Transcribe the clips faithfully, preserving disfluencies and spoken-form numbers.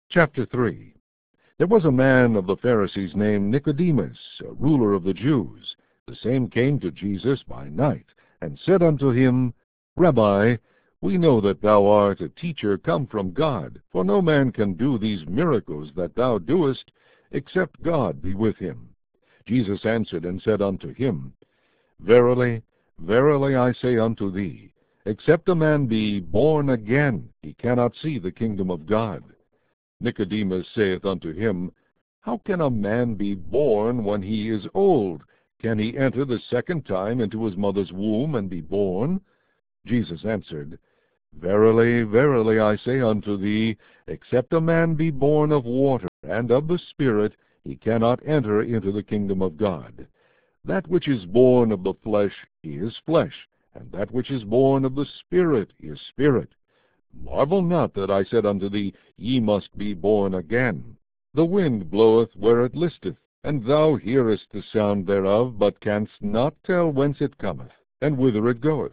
Chapter three. There was a man of the Pharisees named Nicodemus, a ruler of the Jews. The same came to Jesus by night, and said unto him, Rabbi, we know that thou art a teacher come from God, for no man can do these miracles that thou doest, except God be with him. Jesus answered and said unto him, Verily, verily I say unto thee, except a man be born again, he cannot see the kingdom of God. Nicodemus saith unto him, How can a man be born when he is old? Can he enter the second time into his mother's womb and be born? Jesus answered, Verily, verily I say unto thee, except a man be born of water and of the Spirit, he cannot enter into the kingdom of God. That which is born of the flesh is flesh, and that which is born of the Spirit is spirit. Marvel not that I said unto thee, Ye must be born again. The wind bloweth where it listeth, and thou hearest the sound thereof, but canst not tell whence it cometh, and whither it goeth.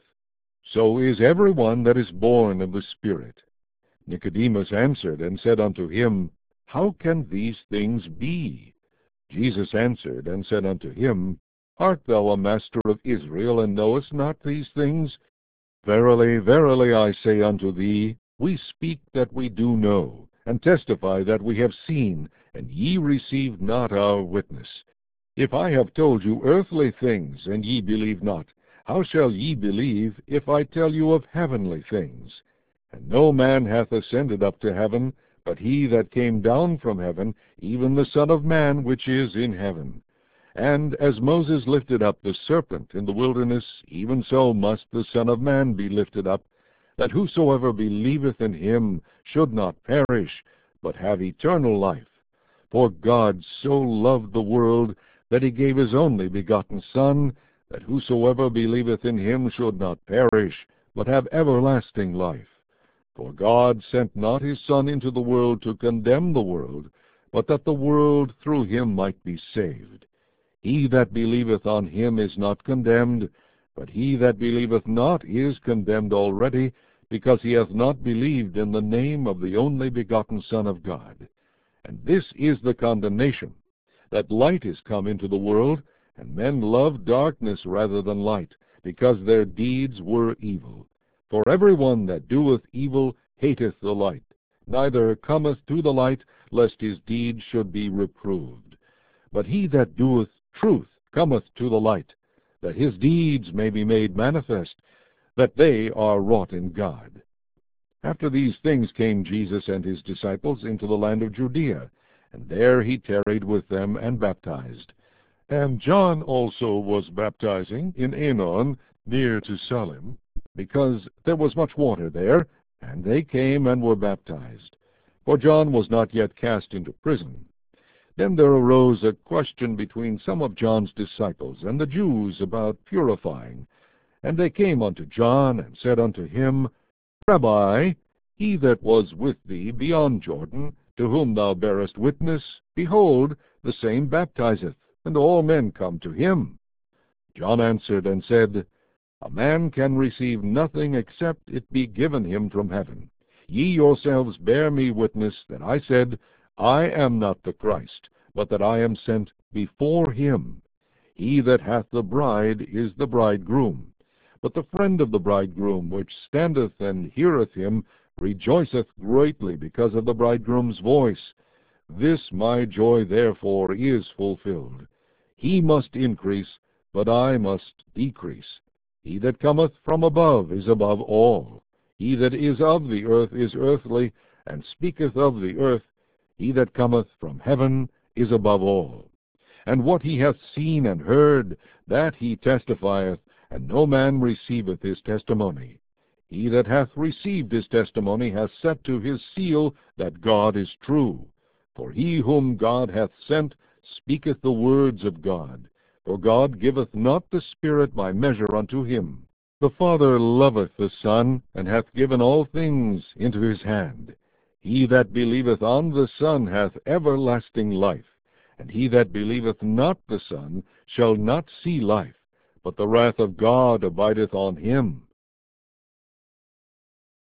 So is every one that is born of the Spirit. Nicodemus answered and said unto him, How can these things be? Jesus answered and said unto him, Art thou a master of Israel, and knowest not these things? Verily, verily I say unto thee, we speak that we do know, and testify that we have seen, and ye receive not our witness. If I have told you earthly things, and ye believe not, how shall ye believe if I tell you of heavenly things? And no man hath ascended up to heaven, but he that came down from heaven, even the Son of Man which is in heaven. And as Moses lifted up the serpent in the wilderness, even so must the Son of Man be lifted up, that whosoever believeth in him should not perish, but have eternal life. For God so loved the world, that he gave his only begotten Son, that whosoever believeth in him should not perish, but have everlasting life. For God sent not his Son into the world to condemn the world, but that the world through him might be saved. He that believeth on him is not condemned, but he that believeth not is condemned already, because he hath not believed in the name of the only begotten Son of God. And this is the condemnation, that light is come into the world, and men love darkness rather than light, because their deeds were evil. For every one that doeth evil hateth the light, neither cometh to the light, lest his deeds should be reproved. But he that doeth truth cometh to the light, that his deeds may be made manifest, that they are wrought in God. After these things came Jesus and his disciples into the land of Judea, and there he tarried with them and baptized. And John also was baptizing in Aenon, near to Salim, because there was much water there, and they came and were baptized. For John was not yet cast into prison. Then there arose a question between some of John's disciples and the Jews about purifying. And they came unto John, and said unto him, Rabbi, he that was with thee beyond Jordan, to whom thou bearest witness, behold, the same baptizeth, and all men come to him. John answered and said, A man can receive nothing except it be given him from heaven. Ye yourselves bear me witness that I said, I am not the Christ, but that I am sent before him. He that hath the bride is the bridegroom. But the friend of the bridegroom, which standeth and heareth him, rejoiceth greatly because of the bridegroom's voice. This my joy therefore is fulfilled. He must increase, but I must decrease. He that cometh from above is above all. He that is of the earth is earthly, and speaketh of the earth. He that cometh from heaven is above all. And what he hath seen and heard, that he testifieth, and no man receiveth his testimony. He that hath received his testimony hath set to his seal that God is true. For he whom God hath sent speaketh the words of God. For God giveth not the Spirit by measure unto him. The Father loveth the Son, and hath given all things into his hand. He that believeth on the Son hath everlasting life, and he that believeth not the Son shall not see life, but the wrath of God abideth on him.